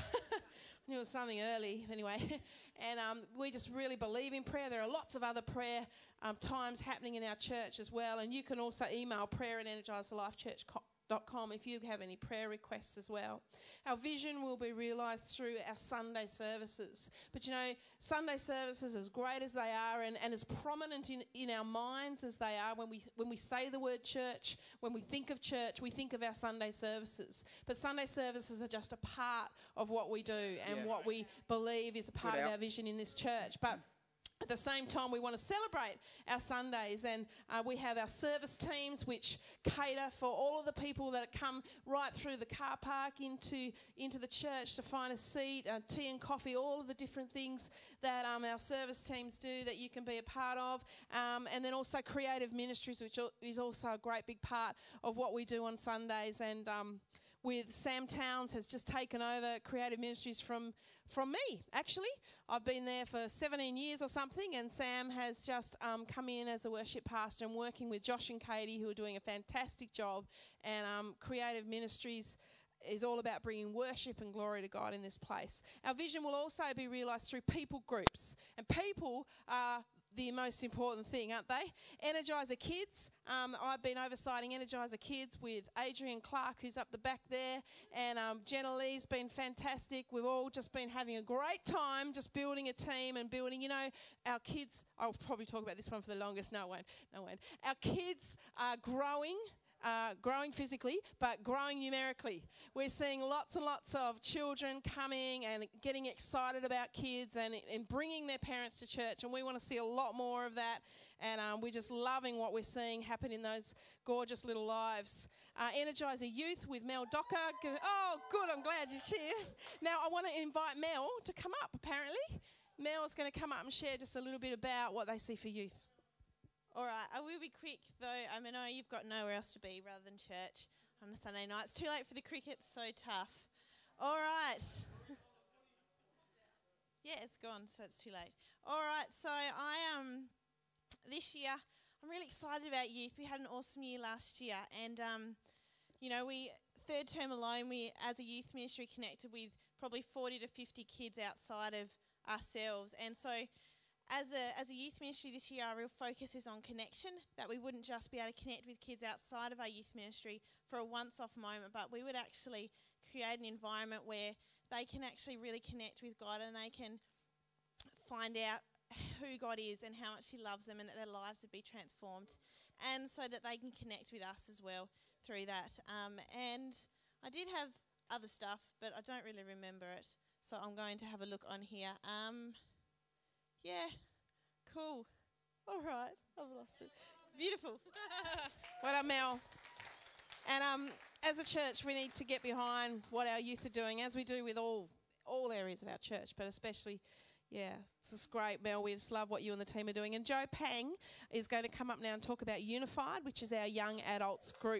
I knew it was something early anyway. And um, we just really believe in prayer. There are lots of other prayer um, times happening in our church as well, and you can also email prayer at energizer life church dot com if you have any prayer requests as well. Our vision will be realised through our Sunday services. But you know, Sunday services, as great as they are and, and as prominent in, in our minds as they are, when we when we say the word church, when we think of church, we think of our Sunday services. But Sunday services are just a part of what we do and yeah. what we believe is a part of our vision in this church. But at the same time, we want to celebrate our Sundays, and uh, we have our service teams which cater for all of the people that come right through the car park into, into the church to find a seat, uh, tea and coffee, all of the different things that um, our service teams do that you can be a part of. Um, and then also creative ministries, which is also a great big part of what we do on Sundays. And um, with Sam Towns has just taken over creative ministries from From me, actually. I've been there for seventeen years or something, and Sam has just um, come in as a worship pastor and working with Josh and Katie, who are doing a fantastic job. And um, Creative Ministries is all about bringing worship and glory to God in this place. Our vision will also be realised through people groups. And people are the most important thing, aren't they? Energizer Kids. Um, I've been oversighting Energizer Kids with Adrian Clark, who's up the back there, and um, Jenna Lee's been fantastic. We've all just been having a great time just building a team and building, you know, our kids. I'll probably talk about this one for the longest. No, I won't. No, I won't. Our kids are growing. Uh, growing physically, but growing numerically. We're seeing lots and lots of children coming and getting excited about kids and, and bringing their parents to church, and we want to see a lot more of that, and um, we're just loving what we're seeing happen in those gorgeous little lives. Uh, Energizer Youth with Mel Docker. Oh, good, I'm glad you're here. Now, I want to invite Mel to come up, apparently. Mel's going to come up and share just a little bit about what they see for youth. All right, I will be quick, though. I mean, I know you've got nowhere else to be rather than church on a Sunday night. It's too late for the cricket, so tough. All right. Yeah, it's gone, so it's too late. All right, so I um, this year, I'm really excited about youth. We had an awesome year last year, and, um, you know, we, third term alone, we, as a youth ministry, connected with probably forty to fifty kids outside of ourselves, and so As a as a youth ministry this year, our real focus is on connection, that we wouldn't just be able to connect with kids outside of our youth ministry for a once-off moment, but we would actually create an environment where they can actually really connect with God and they can find out who God is and how much He loves them and that their lives would be transformed, and so that they can connect with us as well through that. Um, and I did have other stuff, but I don't really remember it. So I'm going to have a look on here. Um, yeah, cool. All right, I've lost it. Beautiful. Well done, Mel. And um, as a church, we need to get behind what our youth are doing, as we do with all all areas of our church, but especially, yeah, this is great, Mel. We just love what you and the team are doing. And Joe Pang is going to come up now and talk about Unified, which is our young adults group.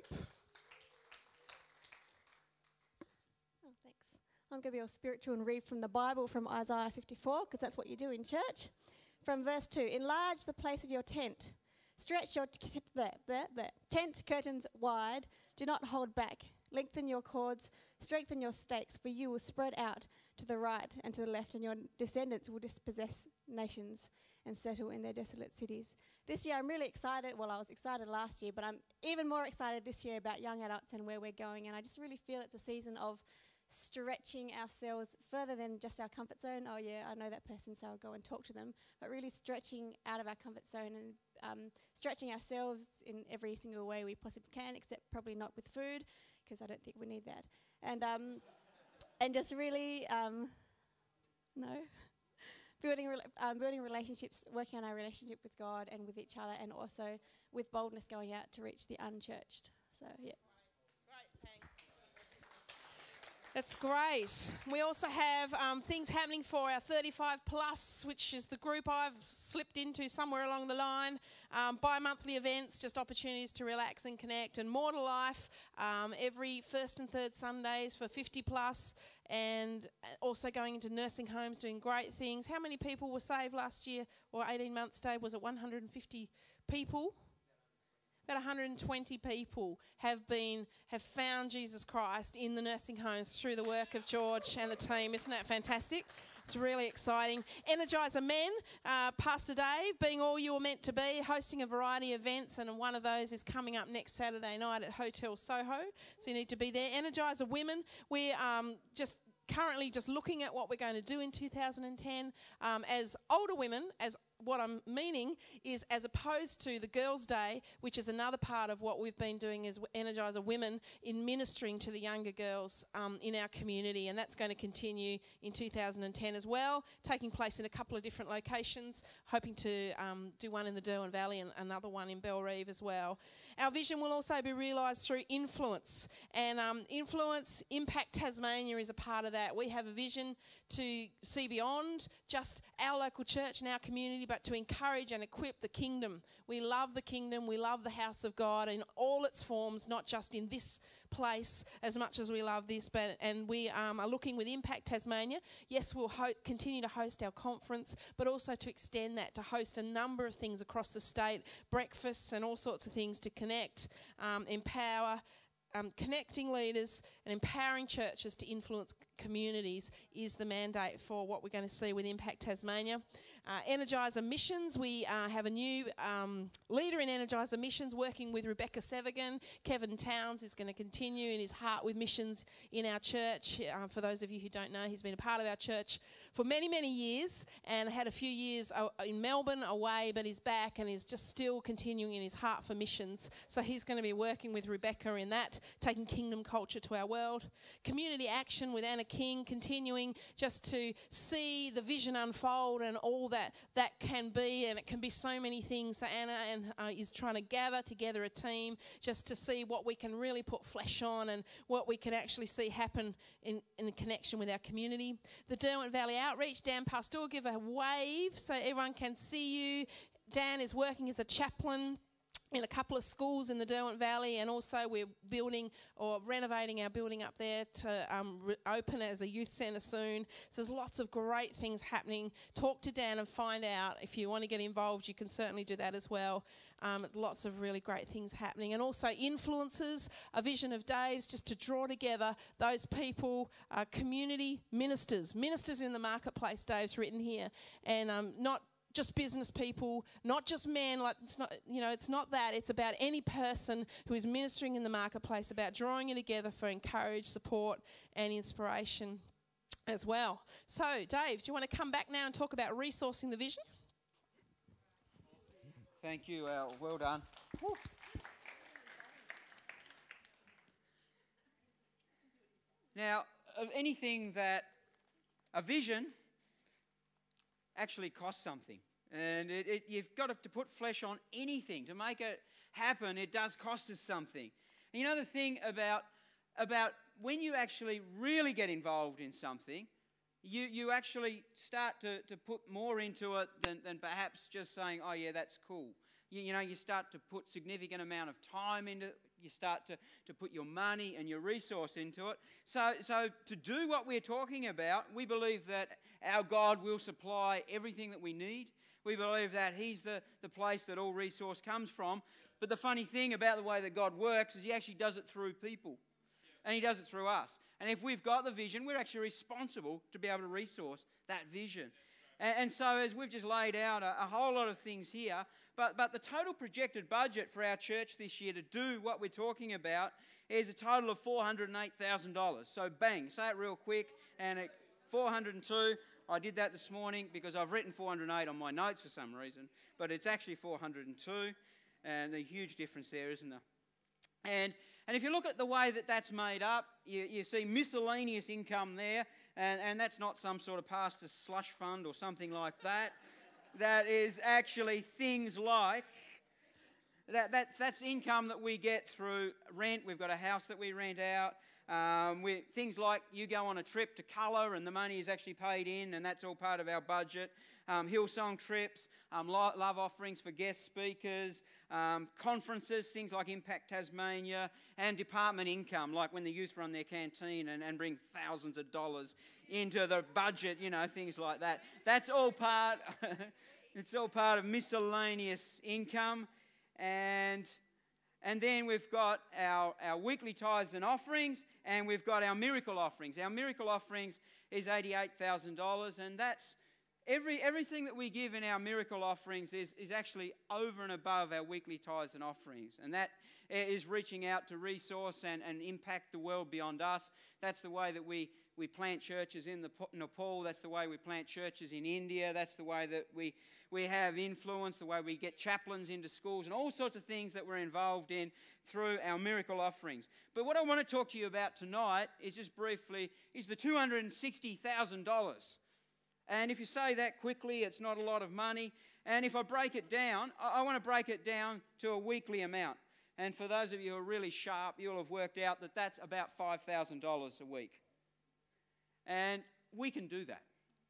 Oh, thanks. I'm going to be all spiritual and read from the Bible from Isaiah fifty-four, because that's what you do in church. From verse two, enlarge the place of your tent. Stretch your t- the, the, the tent curtains wide. Do not hold back. Lengthen your cords. Strengthen your stakes, for you will spread out to the right and to the left, and your descendants will dispossess nations and settle in their desolate cities. This year I'm really excited. Well, I was excited last year, but I'm even more excited this year about young adults and where we're going. And I just really feel it's a season of stretching ourselves further than just our comfort zone. Oh yeah, I know that person, so I'll go and talk to them. But really stretching out of our comfort zone and um, stretching ourselves in every single way we possibly can, except probably not with food, because I don't think we need that. And um, and just really, um, no, building re- um, building relationships, working on our relationship with God and with each other, and also with boldness going out to reach the unchurched. So yeah. That's great. We also have um, things happening for our thirty-five plus, which is the group I've slipped into somewhere along the line. Um, bi-monthly events, just opportunities to relax and connect. And More to Life, um, every first and third Sundays for fifty plus. And also going into nursing homes, doing great things. How many people were saved last year, or eighteen months, Dave? Was it one hundred fifty people? About one hundred twenty people have been have found Jesus Christ in the nursing homes through the work of George and the team. Isn't that fantastic? It's really exciting. Energizer Men, uh, Pastor Dave, being all you were meant to be, hosting a variety of events, and one of those is coming up next Saturday night at Hotel Soho, so you need to be there. Energizer Women, we're um, just currently just looking at what we're going to do in two thousand ten um, as older women, as what I'm meaning is as opposed to the Girls' Day, which is another part of what we've been doing as Energizer Women in ministering to the younger girls um, in our community, and that's going to continue in two thousand ten as well, taking place in a couple of different locations, hoping to um, do one in the Derwent Valley and another one in Bellerive as well. Our vision will also be realised through influence, and um, influence, Impact Tasmania is a part of that. We have a vision to see beyond just our local church and our community, but to encourage and equip the kingdom. We love the kingdom, we love the house of God in all its forms, not just in this place as much as we love this, but and we um, are looking with Impact Tasmania. Yes, we'll ho- continue to host our conference, but also to extend that to host a number of things across the state, breakfasts and all sorts of things to connect, um, empower, Um, connecting leaders and empowering churches to influence communities is the mandate for what we're going to see with Impact Tasmania. Uh, Energizer Missions, we uh, have a new um, leader in Energizer Missions working with Rebecca Sevigan. Kevin Towns is going to continue in his heart with missions in our church. Uh, for those of you who don't know, he's been a part of our church for many, many years and had a few years uh, in Melbourne away, but he's back and is just still continuing in his heart for missions. So he's going to be working with Rebecca in that, taking kingdom culture to our world. Community Action with Anna King, continuing just to see the vision unfold and all that that can be, and it can be so many things. So Anna and, uh, is trying to gather together a team just to see what we can really put flesh on and what we can actually see happen in, in connection with our community. The Derwent Valley Outreach, Dan Pastor, give a wave so everyone can see you. Dan is working as a chaplain in a couple of schools in the Derwent Valley, and also we're building or renovating our building up there to um, re- open as a youth centre soon. So there's lots of great things happening. Talk to Dan and find out. If you want to get involved, you can certainly do that as well. Um, lots of really great things happening. And also influencers, a vision of Dave's just to draw together those people, uh, community ministers, ministers in the marketplace, Dave's written here, and um, not just business people, not just men, like it's not, you know, it's not that. It's about any person who is ministering in the marketplace, about drawing you together for encourage, support and inspiration as well. So, Dave, do you want to come back now and talk about resourcing the vision? Thank you, Al. Well done. Woo. Now, of anything that a vision actually costs something. And it, it, you've got to, to put flesh on anything. To make it happen, it does cost us something. And you know the thing about, about when you actually really get involved in something, you, you actually start to, to put more into it than, than perhaps just saying, oh yeah, that's cool. You, you know, you start to put significant amount of time into it. You start to, to put your money and your resource into it. So, so to do what we're talking about, we believe that our God will supply everything that we need. We believe that He's the, the place that all resource comes from. But the funny thing about the way that God works is He actually does it through people. And He does it through us. And if we've got the vision, we're actually responsible to be able to resource that vision. And, and so as we've just laid out a, a whole lot of things here, but, but the total projected budget for our church this year to do what we're talking about is a total of four hundred eight thousand dollars. So bang, say it real quick, and it, four hundred two. I did that this morning because I've written four hundred eight on my notes for some reason, but it's actually four hundred two, and a huge difference there, isn't there? And and if you look at the way that that's made up, you, you see miscellaneous income there, and, and that's not some sort of pastor's slush fund or something like that. That is actually things like, that, that that's income that we get through rent. We've got a house that we rent out. Um, we, things like you go on a trip to Colour and the money is actually paid in, and that's all part of our budget. Um, Hillsong trips, um, lo- love offerings for guest speakers, um, conferences, things like Impact Tasmania, and department income, like when the youth run their canteen and, and bring thousands of dollars into the budget, you know, things like that. That's all part, it's all part of miscellaneous income. And... And then we've got our, our weekly tithes and offerings, and we've got our miracle offerings. Our miracle offerings is eighty-eight thousand dollars, and that's every everything that we give in our miracle offerings is, is actually over and above our weekly tithes and offerings. And that is reaching out to resource and, and impact the world beyond us. That's the way that we, we plant churches in the Nepal. That's the way we plant churches in India. That's the way that we... We have influence, the way we get chaplains into schools and all sorts of things that we're involved in through our miracle offerings. But what I want to talk to you about tonight is just briefly, is the two hundred sixty thousand dollars. And if you say that quickly, it's not a lot of money. And if I break it down, I, I want to break it down to a weekly amount. And for those of you who are really sharp, you'll have worked out that that's about five thousand dollars a week. And we can do that.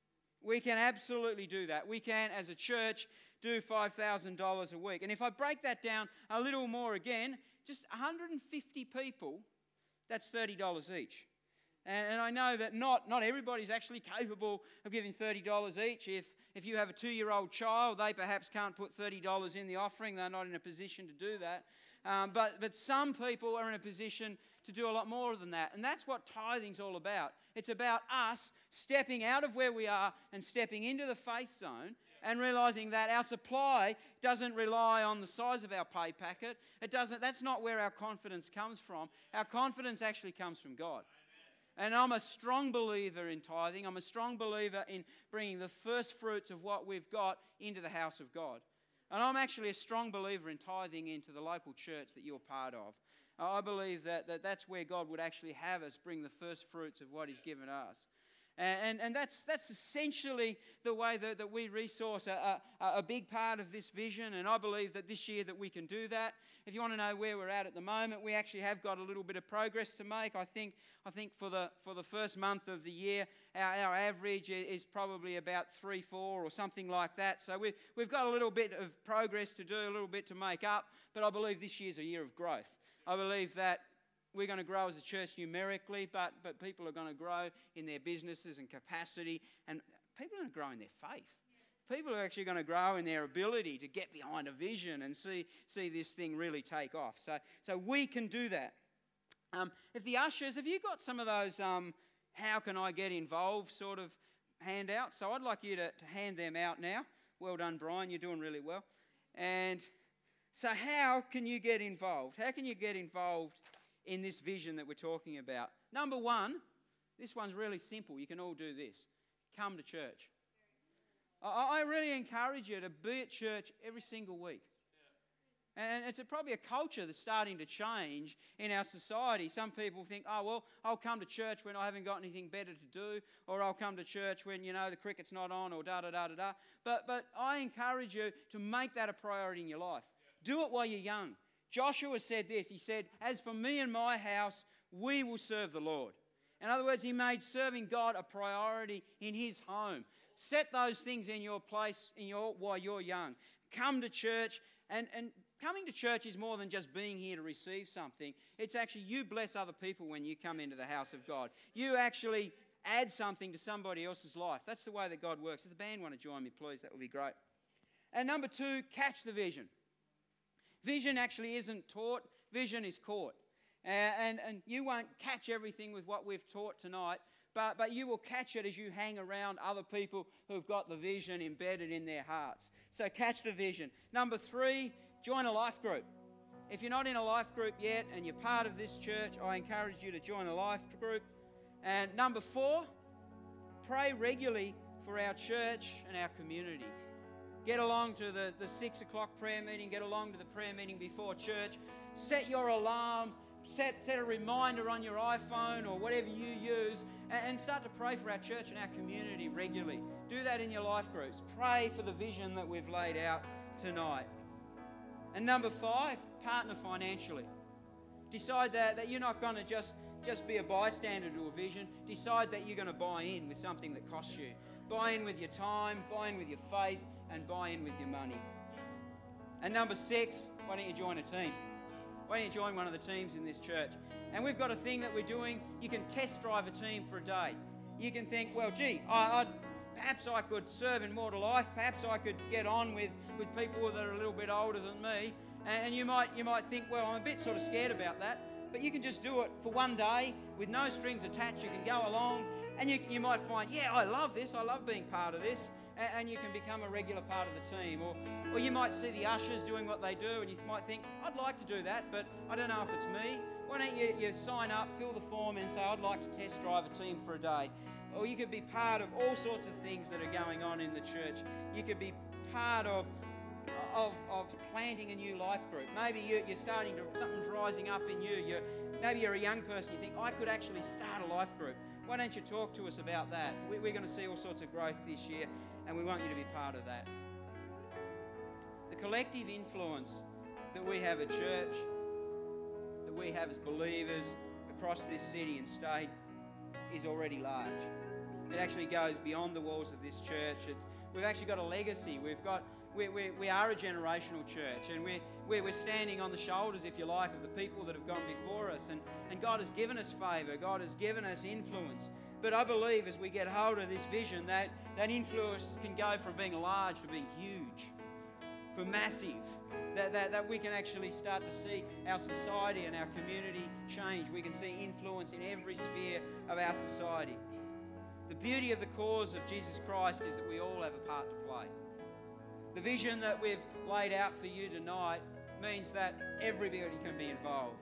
We can absolutely do that. We can, as a church, do five thousand dollars a week. And if I break that down a little more again, just one hundred fifty people, that's thirty dollars each. And, and I know that not, not everybody's actually capable of giving thirty dollars each. If, if you have a two-year-old child, they perhaps can't put thirty dollars in the offering. They're not in a position to do that. Um, but, but some people are in a position to do a lot more than that. And that's what tithing's all about. It's about us stepping out of where we are and stepping into the faith zone and realising that our supply doesn't rely on the size of our pay packet. It doesn't. That's not where our confidence comes from. Our confidence actually comes from God. And I'm a strong believer in tithing. I'm a strong believer in bringing the first fruits of what we've got into the house of God. And I'm actually a strong believer in tithing into the local church that you're part of. I believe that, that that's where God would actually have us bring the first fruits of what He's given us. And, and, and that's that's essentially the way that, that we resource a, a, a big part of this vision. And I believe that this year that we can do that. If you want to know where we're at at the moment, we actually have got a little bit of progress to make. I think I think for the for the first month of the year, our, our average is probably about three, four or something like that. So we've, we've got a little bit of progress to do, a little bit to make up. But I believe this year's a year of growth. I believe that we're going to grow as a church numerically, but, but people are going to grow in their businesses and capacity, and people are going to grow in their faith. People are actually going to grow in their ability to get behind a vision and see, see this thing really take off. So, so we can do that. Um, if the ushers, have you got some of those um, how can I get involved sort of handouts? So I'd like you to, to hand them out now. Well done, Brian. You're doing really well. And so how can you get involved? How can you get involved in this vision that we're talking about? Number one, this one's really simple. You can all do this. Come to church. I, I really encourage you to be at church every single week. And it's a, probably a culture that's starting to change in our society. Some people think, oh, well, I'll come to church when I haven't got anything better to do, or I'll come to church when, you know, the cricket's not on, or da-da-da-da-da. But, but I encourage you to make that a priority in your life. Do it while you're young. Joshua said this. He said, as for me and my house, we will serve the Lord. In other words, he made serving God a priority in his home. Set those things in your place in your, while you're young. Come to church, and, and coming to church is more than just being here to receive something. It's actually you bless other people when you come into the house of God. You actually add something to somebody else's life. That's the way that God works. If the band want to join me, please, that would be great. And number two, catch the vision. Vision actually isn't taught, vision is caught. Uh, and, and you won't catch everything with what we've taught tonight, but, but you will catch it as you hang around other people who've got the vision embedded in their hearts. So catch the vision. Number three, join a life group. If you're not in a life group yet and you're part of this church, I encourage you to join a life group. And number four, pray regularly for our church and our community. Get along to the, the six o'clock prayer meeting, get along to the prayer meeting before church. Set your alarm, set, set a reminder on your iPhone or whatever you use, and, and start to pray for our church and our community regularly. Do that in your life groups. Pray for the vision that we've laid out tonight. And number five, partner financially. Decide that, that you're not going to just, just be a bystander to a vision. Decide that you're going to buy in with something that costs you. Buy in with your time, buy in with your faith, and buy in with your money. And number six, why don't you join a team? Why don't you join one of the teams in this church? And we've got a thing that we're doing. You can test drive a team for a day. You can think, well, gee, I, I'd, perhaps I could serve in More to Life. Perhaps I could get on with, with people that are a little bit older than me. And, and you might you might think, well, I'm a bit sort of scared about that. But you can just do it for one day with no strings attached. You can go along and you, you might find, yeah, I love this. I love being part of this. And, and you can become a regular part of the team. Or, or you might see the ushers doing what they do and you might think, I'd like to do that, but I don't know if it's me. Why don't you, you sign up, fill the form and say, I'd like to test drive a team for a day. Or you could be part of all sorts of things that are going on in the church. You could be part of Of, of planting a new life group. Maybe you, you're starting to, something's rising up in you. You're, maybe you're a young person, you think, I could actually start a life group. Why don't you talk to us about that? We, we're going to see all sorts of growth this year, and we want you to be part of that. The collective influence that we have at church, that we have as believers across this city and state, is already large. It actually goes beyond the walls of this church. It, we've actually got a legacy. We've got We, we, we are a generational church, and we're, we're, we're standing on the shoulders, if you like, of the people that have gone before us. And, and God has given us favour. God has given us influence. But I believe as we get hold of this vision, that, that influence can go from being large to being huge, for massive. That, that, that we can actually start to see our society and our community change. We can see influence in every sphere of our society. The beauty of the cause of Jesus Christ is that we all have a part to play. The vision that we've laid out for you tonight means that everybody can be involved.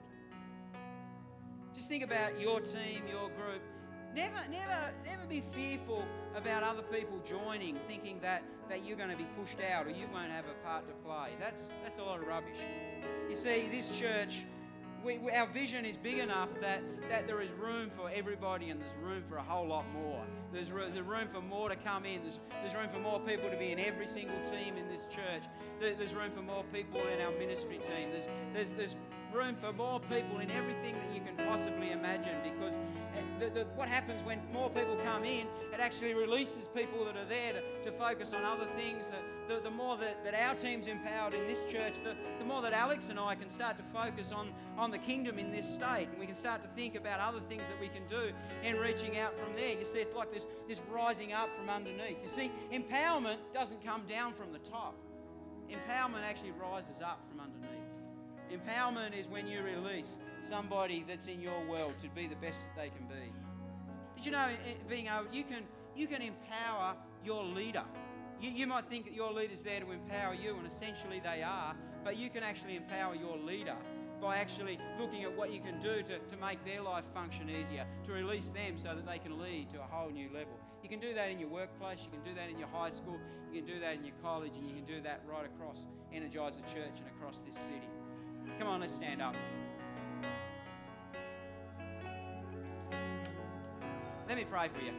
Just think about your team, your group. Never, never, never be fearful about other people joining, thinking that, that you're going to be pushed out or you won't have a part to play. That's, that's a lot of rubbish. You see, this church, we, we, our vision is big enough that, that there is room for everybody and there's room for a whole lot more. There's, there's room for more to come in. There's, there's room for more people to be in every single team in this church. There, there's room for more people in our ministry team. There's, there's, there's room for more people in everything that you can possibly imagine, because the, the, what happens when more people come in, it actually releases people that are there to, to focus on other things. That the, the more that, that our team's empowered in this church, the, the more that Alex and I can start to focus on, on the kingdom in this state, and we can start to think about other things that we can do in reaching out from there. You see, it's like this, this rising up from underneath. You see, empowerment doesn't come down from the top. Empowerment actually rises up from underneath. Empowerment is when you release somebody that's in your world to be the best that they can be. Did you know, being able, you can you can empower your leader. You, you might think that your leader's there to empower you, and essentially they are, but you can actually empower your leader by actually looking at what you can do to, to make their life function easier, to release them so that they can lead to a whole new level. You can do that in your workplace, you can do that in your high school, you can do that in your college, and you can do that right across Energizer Church and across this city. Come on, let's stand up. Let me pray for you.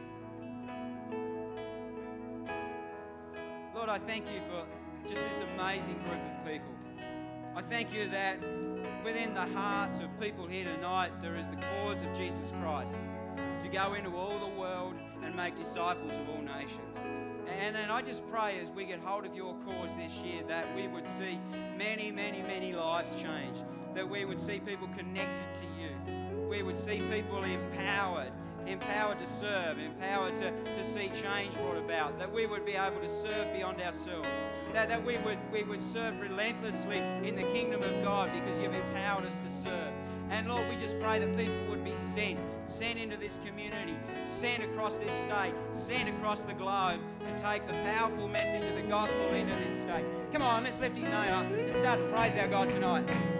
Lord, I thank you for just this amazing group of people. I thank you that within the hearts of people here tonight, there is the cause of Jesus Christ to go into all the world and make disciples of all nations. And then I just pray as we get hold of your cause this year that we would see many, many, many lives change, that we would see people connected to you, we would see people empowered, empowered to serve, empowered to, to see change brought about, that we would be able to serve beyond ourselves, that, that we would we would serve relentlessly in the kingdom of God because you've empowered us to serve. And Lord, we just pray that people would be sent, sent into this community, sent across this state, sent across the globe to take the powerful message of the gospel into this state. Come on, let's lift his name up and start to praise our God tonight.